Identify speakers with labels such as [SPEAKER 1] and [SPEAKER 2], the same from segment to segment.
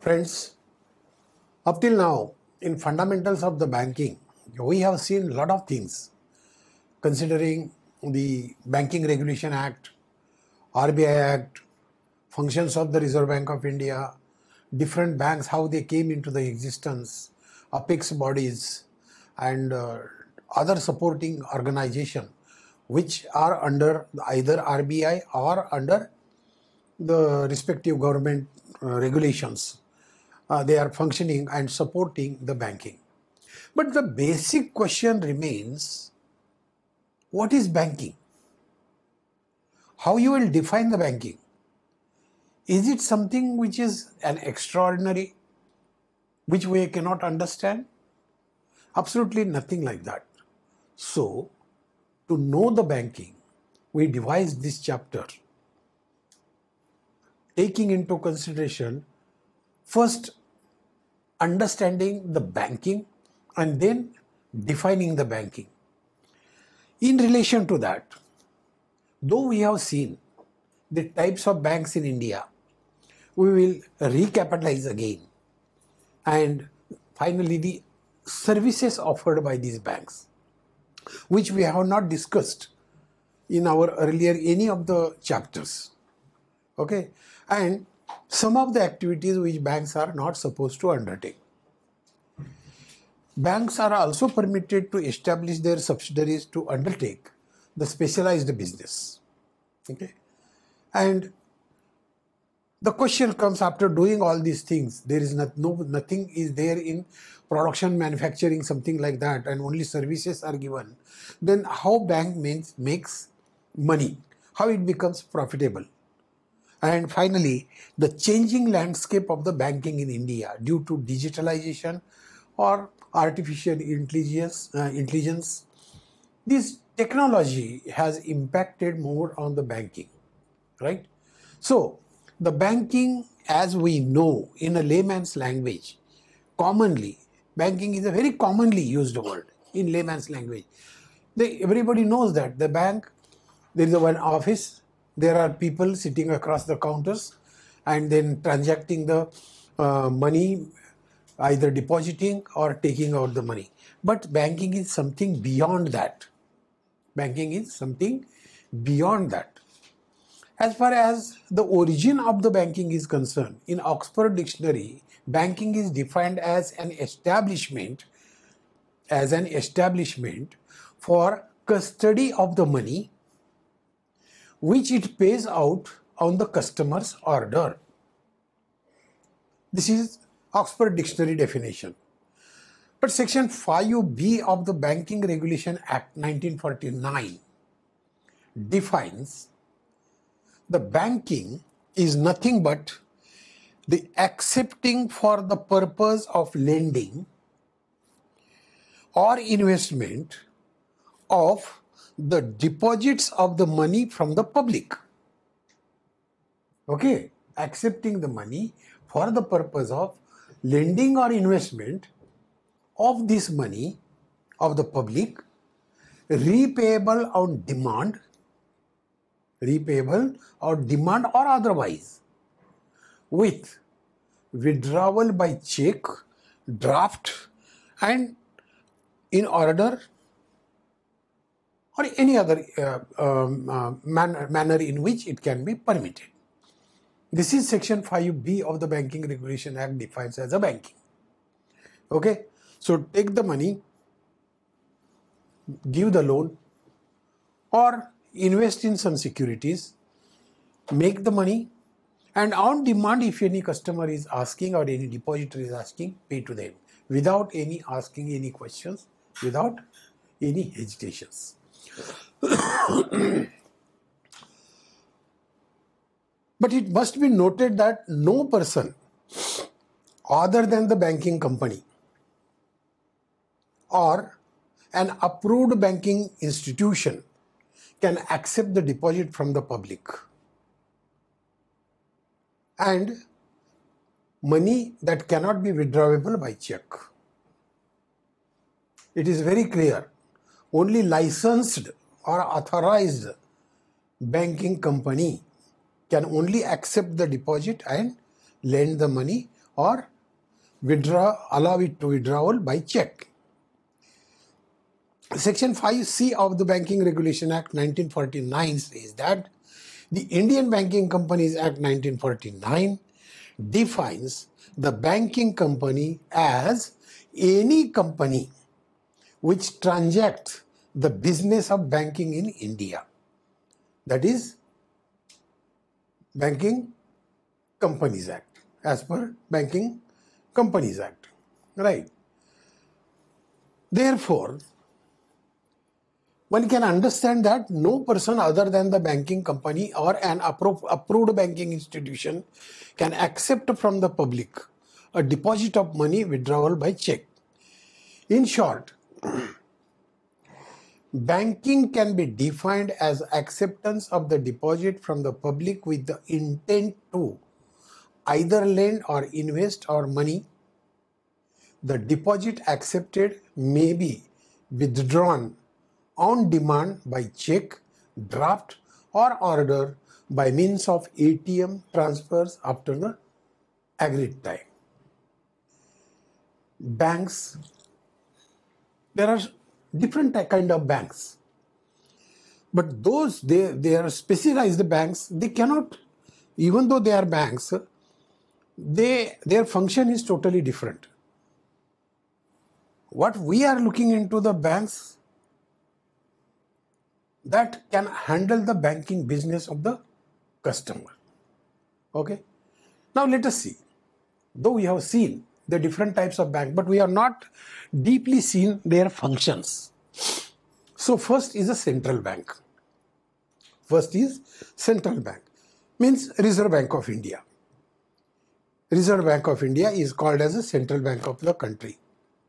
[SPEAKER 1] Friends, up till now, in fundamentals of the banking, we have seen a lot of things considering the Banking Regulation Act, RBI Act, functions of the Reserve Bank of India, different banks, how they came into the existence, apex bodies, and other supporting organization which are under either RBI or under the respective government regulations. They are functioning and supporting the banking. But the basic question remains, what is banking? How you will define the banking? Is it something which is an extraordinary, which we cannot understand? Absolutely nothing like that. So, to know the banking, we devised this chapter, taking into consideration first understanding the banking and then defining the banking. In relation to that, though we have seen the types of banks in India, we will recapitalize again, and finally the services offered by these banks, which we have not discussed in our earlier any of the chapters. Okay, and some of the activities which banks are not supposed to undertake. Banks are also permitted to establish their subsidiaries to undertake the specialized business. Okay, and the question comes, after doing all these things, there is nothing is there in production, manufacturing, something like that, and only services are given. Then how bank makes money? How it becomes profitable? And finally, the changing landscape of the banking in India due to digitalization or artificial intelligence. This technology has impacted more on the banking, right? So, the banking, as we know in a layman's language, commonly, banking is a very commonly used word in layman's language. Everybody knows that the bank, there is one office, there are people sitting across the counters and then transacting the money, either depositing or taking out the money. But banking is something beyond that. Banking is something beyond that. As far as the origin of the banking is concerned, in Oxford Dictionary, banking is defined as an establishment for custody of the money which it pays out on the customer's order. This is Oxford Dictionary definition. But Section 5B of the Banking Regulation Act 1949 defines the banking is nothing but the accepting for the purpose of lending or investment of the deposits of the money from the public. Okay, accepting the money for the purpose of lending or investment of this money of the public, repayable on demand or otherwise, with withdrawal by check, draft, and in order or any other manner in which it can be permitted. This is Section 5B of the Banking Regulation Act defines as a banking. Okay, so take the money, give the loan, or invest in some securities, make the money, and on demand, if any customer is asking or any depositor is asking, pay to them without any asking any questions, without any hesitations. But it must be noted that no person other than the banking company or an approved banking institution can accept the deposit from the public. And money that cannot be withdrawable by check. It is very clear. Only licensed or authorized banking company can only accept the deposit and lend the money or allow it to withdrawal by check. Section 5C of the Banking Regulation Act 1949 says that the Indian Banking Companies Act 1949 defines the banking company as any company which transacts the business of banking in India. That is Banking Companies Act, as per Banking Companies Act, right? Therefore, one can understand that no person other than the banking company or an approved banking institution can accept from the public a deposit of money withdrawal by check. In short, banking can be defined as acceptance of the deposit from the public with the intent to either lend or invest or money. The deposit accepted may be withdrawn on demand by check, draft or order by means of ATM transfers after the agreed time. Banks, there are different kind of banks, but those they are specialized banks. They cannot, even though they are banks, their function is totally different. What we are looking into the banks that can handle the banking business of the customer. Okay. Now let us see. Though we have seen the different types of bank, but we have not deeply seen their functions. So first is a central bank. First is central bank, means Reserve Bank of India. Reserve Bank of India is called as a central bank of the country.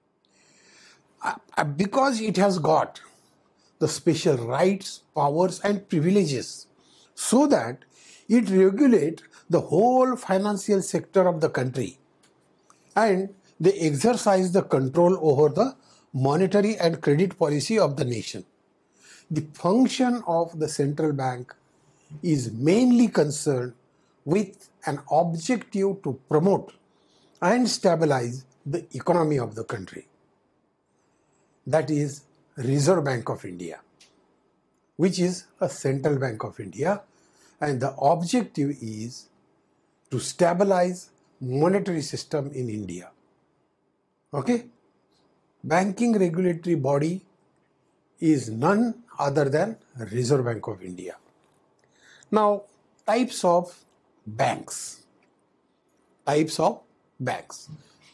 [SPEAKER 1] Because it has got the special rights, powers and privileges so that it regulates the whole financial sector of the country and they exercise the control over the monetary and credit policy of the nation. The function of the central bank is mainly concerned with an objective to promote and stabilize the economy of the country. That is Reserve Bank of India, which is a central bank of India, and the objective is to stabilize monetary system in India. Okay? Banking regulatory body is none other than Reserve Bank of India. Now, types of banks. Types of banks.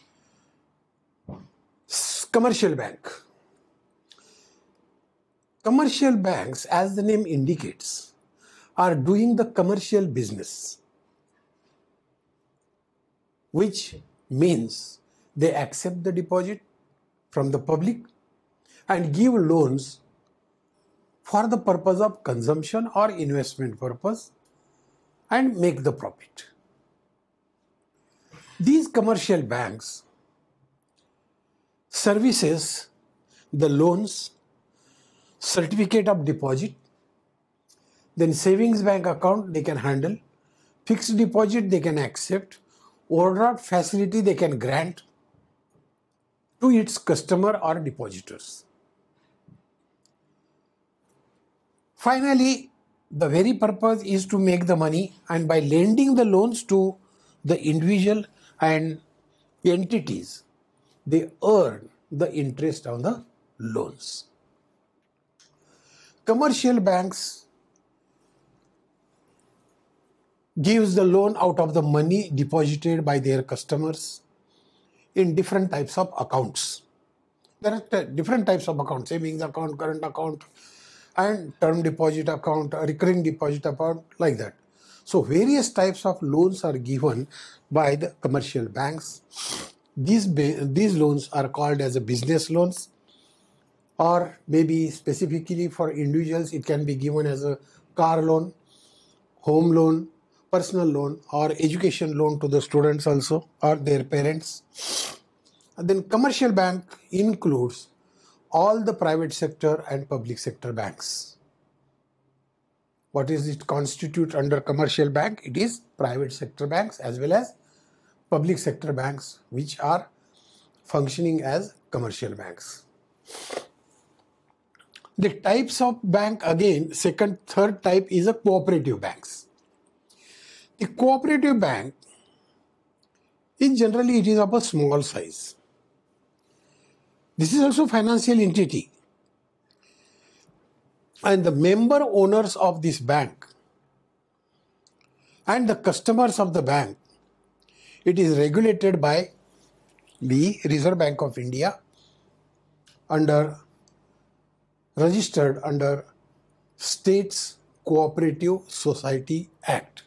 [SPEAKER 1] Commercial bank. Commercial banks, as the name indicates, are doing the commercial business, which means they accept the deposit from the public and give loans for the purpose of consumption or investment purpose and make the profit. These commercial banks services the loans, certificate of deposit, then savings bank account they can handle, fixed deposit they can accept, overdraft facility they can grant to its customer or depositors. Finally, the very purpose is to make the money, and by lending the loans to the individual and entities, they earn the interest on the loans. Commercial banks gives the loan out of the money deposited by their customers in different types of accounts. There are different types of accounts: savings account, current account, and term deposit account, recurring deposit account, like that. So various types of loans are given by the commercial banks. These loans are called as a business loans, or maybe specifically for individuals it can be given as a car loan, home loan, personal loan, or education loan to the students also or their parents. And then commercial bank includes all the private sector and public sector banks. What is it constitute under commercial bank? It is private sector banks as well as public sector banks which are functioning as commercial banks. The types of bank, again, third type is a cooperative banks. The cooperative bank is generally it is of a small size. This is also financial entity. And the member owners of this bank and the customers of the bank, it is regulated by the Reserve Bank of India registered under States Cooperative Society Act.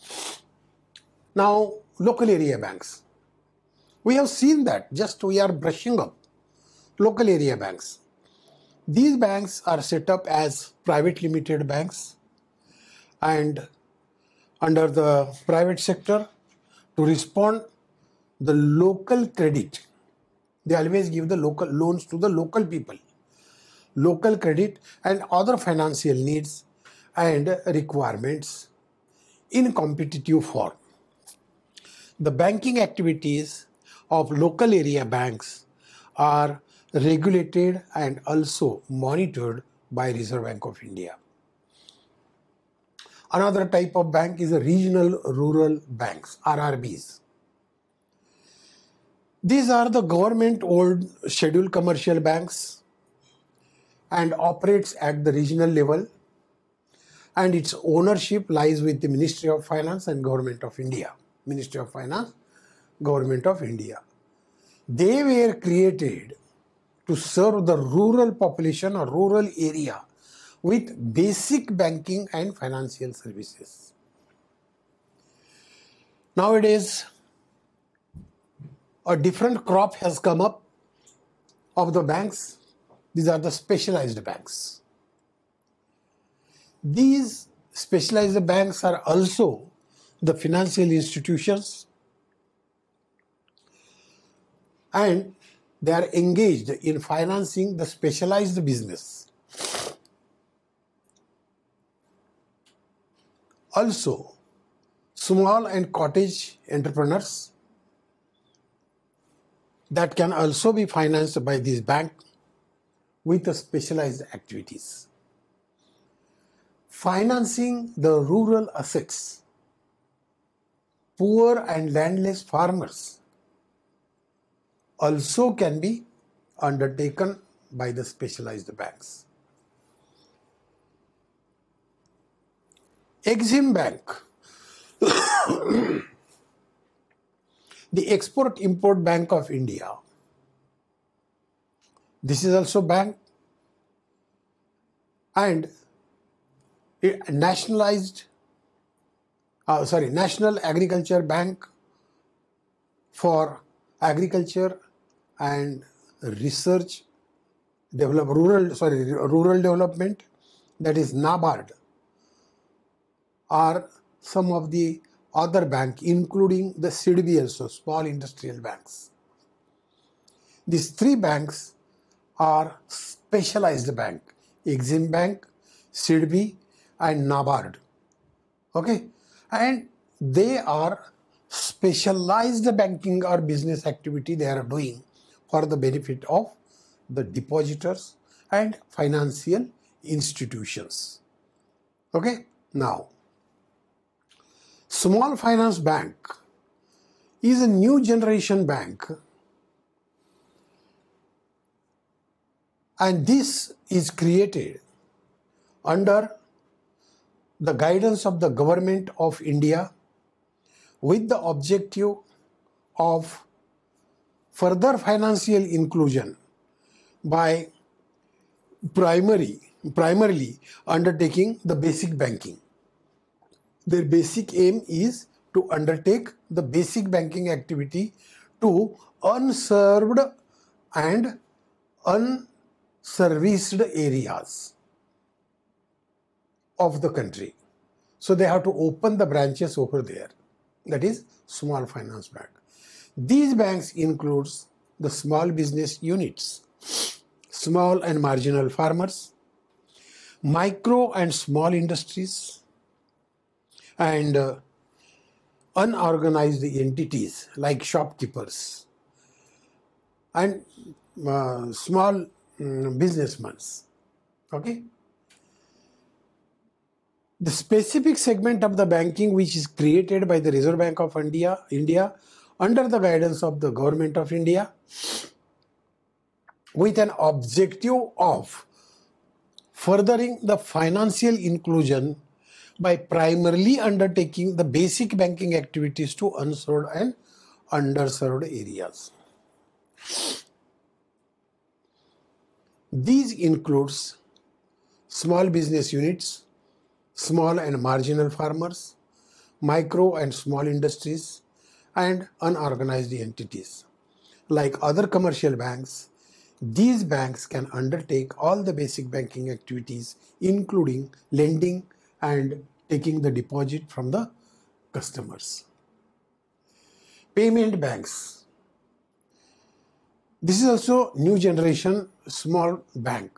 [SPEAKER 1] Now, local area banks. We have seen that, just we are brushing up. Local area banks. These banks are set up as private limited banks and under the private sector to respond the local credit. They always give the local loans to the local people. Local credit and other financial needs and requirements in competitive form. The banking activities of local area banks are regulated and also monitored by Reserve Bank of India. Another type of bank is a regional rural banks, RRBs. These are the government-owned scheduled commercial banks and operates at the regional level, and its ownership lies with the Ministry of Finance and Government of India. Ministry of Finance, Government of India. They were created to serve the rural population or rural area with basic banking and financial services. Nowadays, a different crop has come up of the banks. These are the specialized banks. These specialized banks are also the financial institutions, and they are engaged in financing the specialized business. Also, small and cottage entrepreneurs that can also be financed by this bank with the specialized activities. Financing the rural assets, poor and landless farmers also can be undertaken by the specialized banks. Exim Bank, the Export-Import Bank of India. This is also bank, and National Agriculture Bank for agriculture and research, rural development, that is NABARD, are some of the other banks, including the SIDBI also, small industrial banks. These three banks are specialized bank: Exim Bank, SIDBI and NABARD. Okay, and they are specialized banking or business activity they are doing for the benefit of the depositors and financial institutions. Okay, now Small Finance Bank is a new generation bank, and this is created under the guidance of the Government of India with the objective of further financial inclusion by primarily undertaking the basic banking. Their basic aim is to undertake the basic banking activity to unserved and unserviced areas of the country. So they have to open the branches over there. That is Small Finance Bank. These banks includes the small business units, small and marginal farmers, micro and small industries, and unorganized entities like shopkeepers and small businessmen. Okay. The specific segment of the banking which is created by the Reserve Bank of India under the guidance of the Government of India with an objective of furthering the financial inclusion by primarily undertaking the basic banking activities to unserved and underserved areas. These includes small business units, small and marginal farmers, micro and small industries, and unorganized entities. Like other commercial banks, these banks can undertake all the basic banking activities, including lending and taking the deposit from the customers. Payment banks. This is also new generation small bank.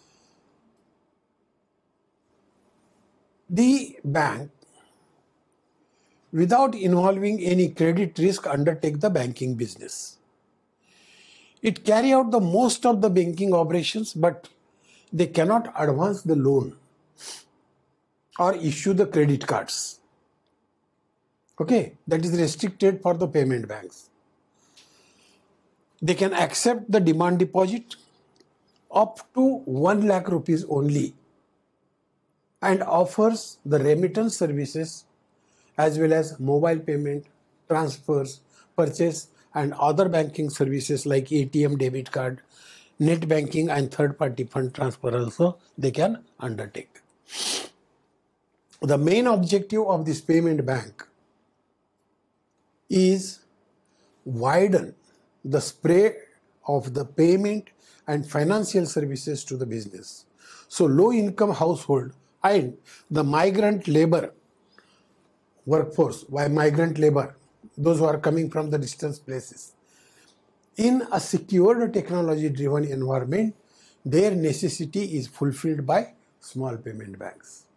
[SPEAKER 1] The bank, without involving any credit risk, undertake the banking business. It carry out the most of the banking operations, but they cannot advance the loan or issue the credit cards. Okay, that is restricted for the payment banks. They can accept the demand deposit up to 1 lakh rupees only and offers the remittance services as well as mobile payment, transfers, purchase and other banking services like ATM, debit card, net banking and third-party fund transfer also they can undertake. The main objective of this payment bank is widen the spread of the payment and financial services to the business. So low-income household and the migrant labor workforce, why migrant labor, those who are coming from the distant places, in a secured technology-driven environment, their necessity is fulfilled by small payment banks.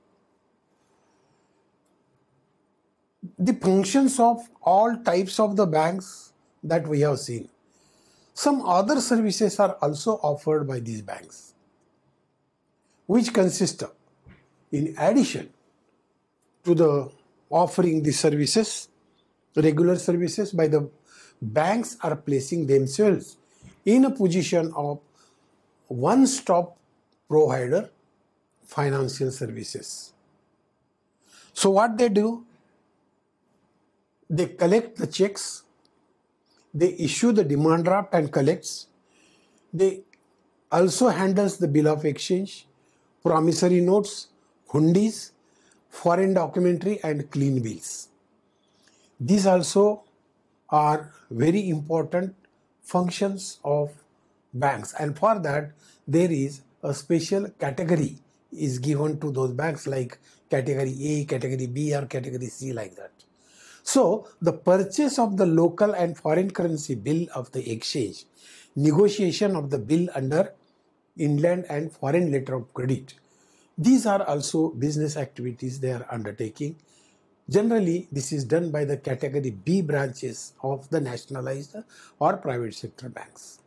[SPEAKER 1] The functions of all types of the banks that we have seen. Some other services are also offered by these banks, which consist of, in addition to the offering the services, regular services, by the banks are placing themselves in a position of one-stop provider financial services. So what they do? They collect the checks, they issue the demand draft and collects. They also handles the bill of exchange, promissory notes, hundis, foreign documentary and clean bills. These also are very important functions of banks, and for that there is a special category is given to those banks like category A, category B or category C, like that. So the purchase of the local and foreign currency bill of the exchange, negotiation of the bill under inland and foreign letter of credit, these are also business activities they are undertaking. Generally, this is done by the category B branches of the nationalized or private sector banks.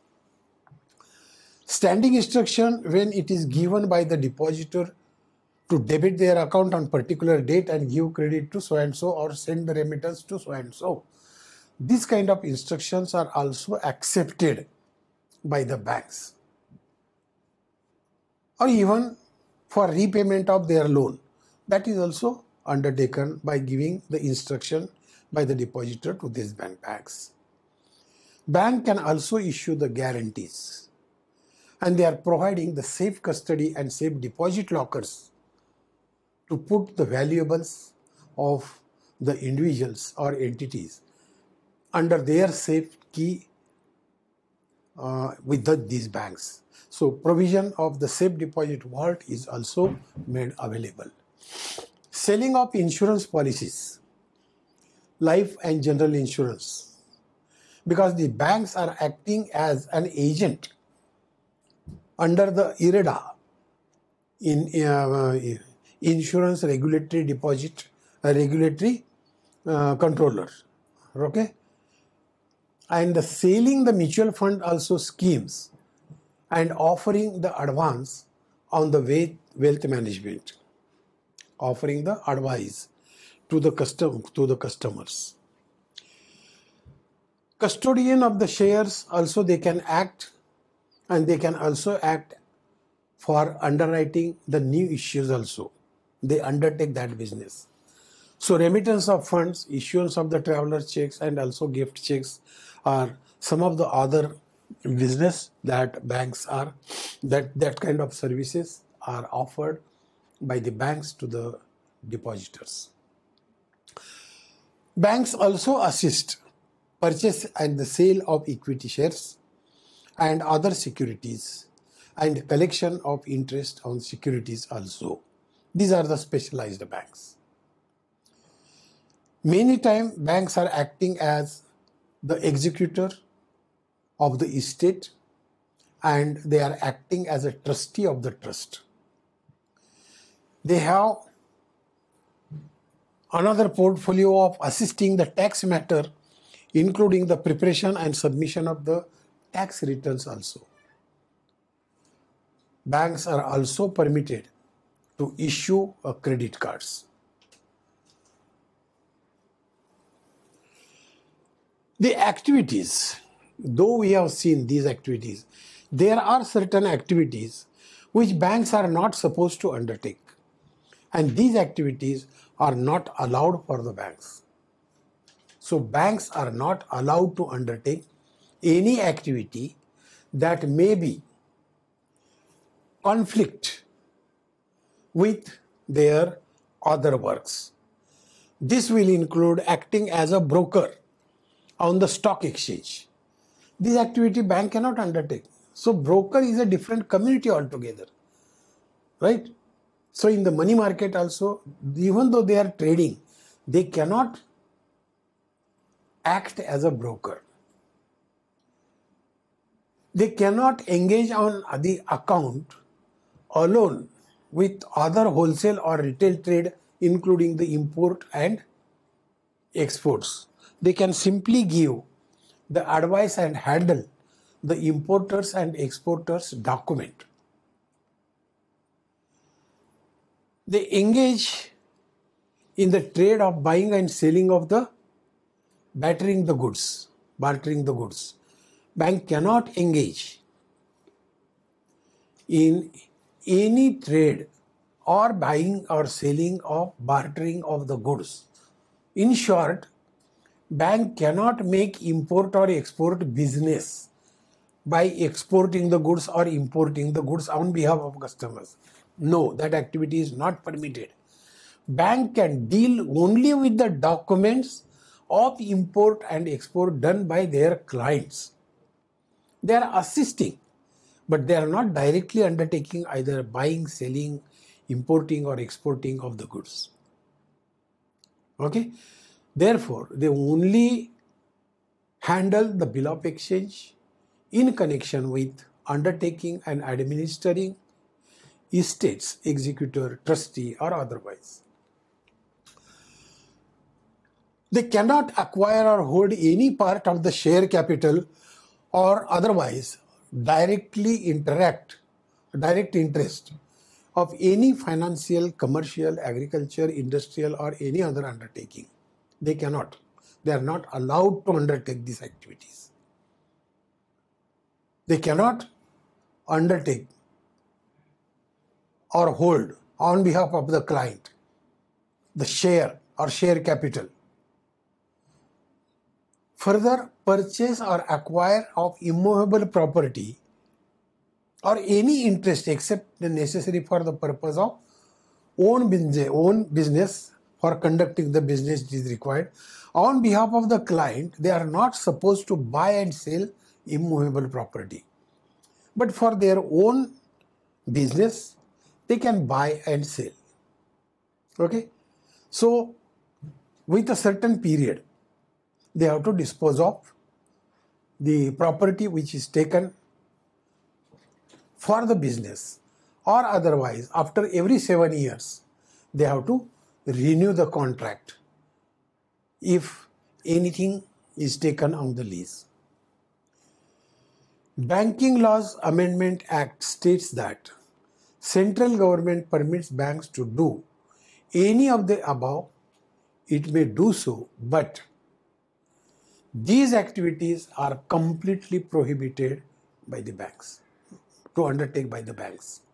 [SPEAKER 1] Standing instruction, when it is given by the depositor to debit their account on particular date and give credit to so and so or send the remittance to so and so. These kind of instructions are also accepted by the banks. Or even for repayment of their loan, that is also undertaken by giving the instruction by the depositor to these banks. Bank can also issue the guarantees, and they are providing the safe custody and safe deposit lockers to put the valuables of the individuals or entities under their safe key with these banks. So provision of the safe deposit vault is also made available. Selling of insurance policies, life and general insurance, because the banks are acting as an agent under the IRDA, in insurance regulatory deposit regulatory controller. Okay, and the selling the mutual fund also schemes and offering the advance on the wealth management, offering the advice to the customers. Custodian of the shares also they can act, and they can also act for underwriting the new issues also. They undertake that business. So remittance of funds, issuance of the traveler checks, and also gift checks are some of the other business that banks are, that kind of services are offered by the banks to the depositors. Banks also assist purchase and the sale of equity shares and other securities, and collection of interest on securities also. These are the specialized banks. Many times banks are acting as the executor of the estate, and they are acting as a trustee of the trust. They have another portfolio of assisting the tax matter, including the preparation and submission of the tax returns also. Banks are also permitted to issue credit cards. The activities, though we have seen these activities, there are certain activities which banks are not supposed to undertake, and these activities are not allowed for the banks. So banks are not allowed to undertake any activity that may be conflict with their other works. This will include acting as a broker on the stock exchange. This activity bank cannot undertake. So broker is a different community altogether, right? So in the money market also, even though they are trading, they cannot act as a broker. They cannot engage on the account alone with other wholesale or retail trade, including the import and exports. They can simply give the advice and handle the importers and exporters document. They engage in the trade of buying and selling of the bartering the goods. Bank cannot engage in any trade or buying or selling or bartering of the goods. In short, bank cannot make import or export business by exporting the goods or importing the goods on behalf of customers. No, that activity is not permitted. Bank can deal only with the documents of import and export done by their clients. They are assisting, but they are not directly undertaking either buying, selling, importing or exporting of the goods. Okay? Therefore, they only handle the bill of exchange in connection with undertaking and administering estates, executor, trustee or otherwise. They cannot acquire or hold any part of the share capital or otherwise direct interest of any financial, commercial, agriculture, industrial or any other undertaking. They cannot. They are not allowed to undertake these activities. They cannot undertake or hold on behalf of the client the share or share capital. Further, purchase or acquire of immovable property or any interest except the necessary for the purpose of own business for conducting the business is required. On behalf of the client, they are not supposed to buy and sell immovable property. But for their own business, they can buy and sell. Okay? So, with a certain period, they have to dispose of the property which is taken for the business, or otherwise after every 7 years they have to renew the contract if anything is taken on the lease. Banking Laws Amendment Act states that central government permits banks to do any of the above. It may do so, but these activities are completely prohibited by the banks, to undertake by the banks.